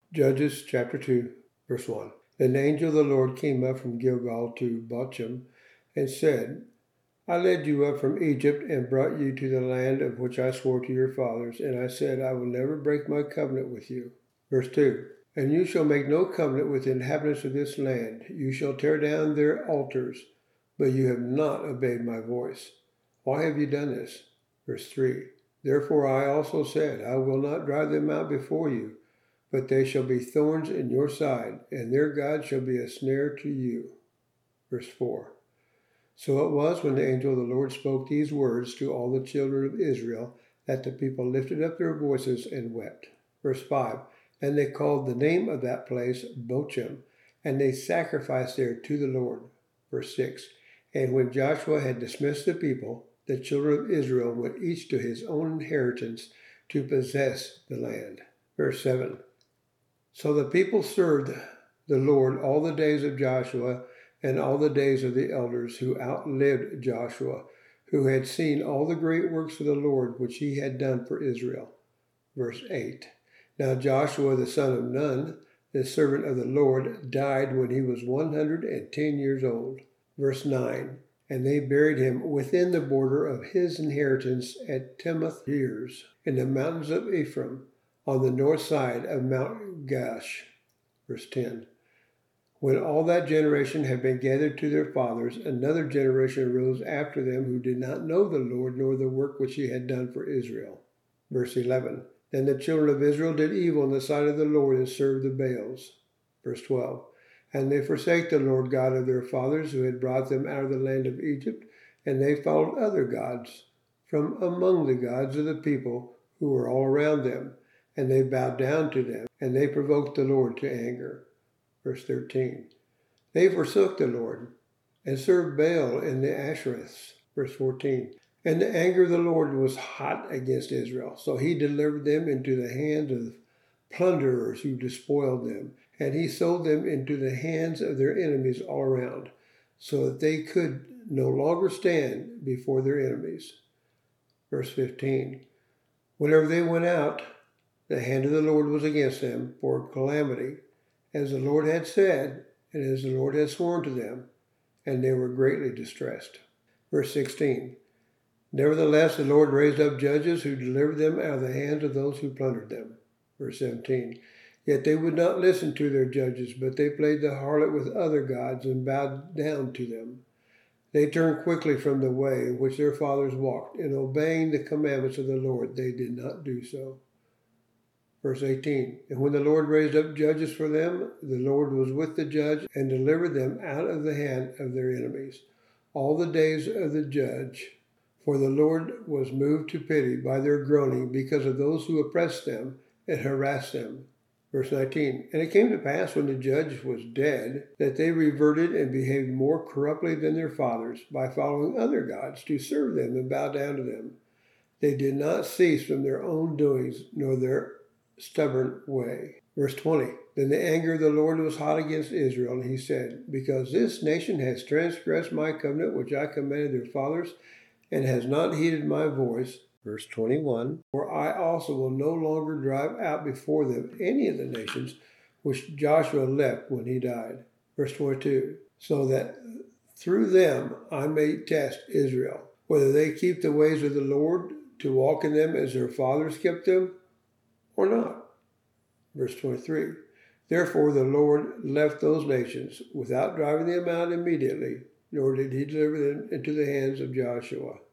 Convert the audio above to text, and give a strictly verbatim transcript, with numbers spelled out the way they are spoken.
Judges chapter two, verse one. Then the angel of the Lord came up from Gilgal to Bochim and said, I led you up from Egypt and brought you to the land of which I swore to your fathers, and I said, I will never break my covenant with you. Verse two. And you shall make no covenant with the inhabitants of this land. You shall tear down their altars, but you have not obeyed my voice. Why have you done this? Verse three. Therefore I also said, I will not drive them out before you, but they shall be thorns in your side, and their God shall be a snare to you. Verse four. So it was when the angel of the Lord spoke these words to all the children of Israel, that the people lifted up their voices and wept. Verse five. And they called the name of that place Bochim, and they sacrificed there to the Lord. Verse six. And when Joshua had dismissed the people, the children of Israel went each to his own inheritance to possess the land. Verse seven. So the people served the Lord all the days of Joshua and all the days of the elders who outlived Joshua, who had seen all the great works of the Lord which he had done for Israel. Verse eight. Now Joshua the son of Nun, the servant of the Lord, died when he was one hundred ten years old. Verse nine. And they buried him within the border of his inheritance at Timoth Heres, in the mountains of Ephraim, on the north side of Mount Gaash. Verse ten. When all that generation had been gathered to their fathers, another generation arose after them who did not know the Lord nor the work which he had done for Israel. Verse eleven. Then the children of Israel did evil in the sight of the Lord and served the Baals. Verse twelve. And they forsake the Lord God of their fathers who had brought them out of the land of Egypt, and they followed other gods from among the gods of the people who were all around them. And they bowed down to them, and they provoked the Lord to anger. Verse thirteen. They forsook the Lord, and served Baal and the Ashereths. Verse fourteen. And the anger of the Lord was hot against Israel, so he delivered them into the hands of plunderers who despoiled them, and he sold them into the hands of their enemies all around, so that they could no longer stand before their enemies. Verse fifteen. Whenever they went out, the hand of the Lord was against them for calamity, as the Lord had said, and as the Lord had sworn to them, and they were greatly distressed. Verse sixteen. Nevertheless, the Lord raised up judges who delivered them out of the hands of those who plundered them. Verse seventeen. Yet they would not listen to their judges, but they played the harlot with other gods and bowed down to them. They turned quickly from the way in which their fathers walked, and obeying the commandments of the Lord, they did not do so. Verse eighteen. And when the Lord raised up judges for them, the Lord was with the judge and delivered them out of the hand of their enemies all the days of the judge. For the Lord was moved to pity by their groaning because of those who oppressed them and harassed them. Verse nineteen. And it came to pass when the judge was dead, that they reverted and behaved more corruptly than their fathers, by following other gods to serve them and bow down to them. They did not cease from their own doings, nor their stubborn way. Verse twenty. Then the anger of the Lord was hot against Israel, and he said, Because this nation has transgressed my covenant which I commanded their fathers, and has not heeded my voice. Verse twenty-one. For I also will no longer drive out before them any of the nations which Joshua left when he died. Verse twenty-two. So that through them I may test Israel, whether they keep the ways of the Lord, to walk in them as their fathers kept them, or not. Verse twenty-three. Therefore the Lord left those nations without driving them out immediately, nor did he deliver them into the hands of Joshua.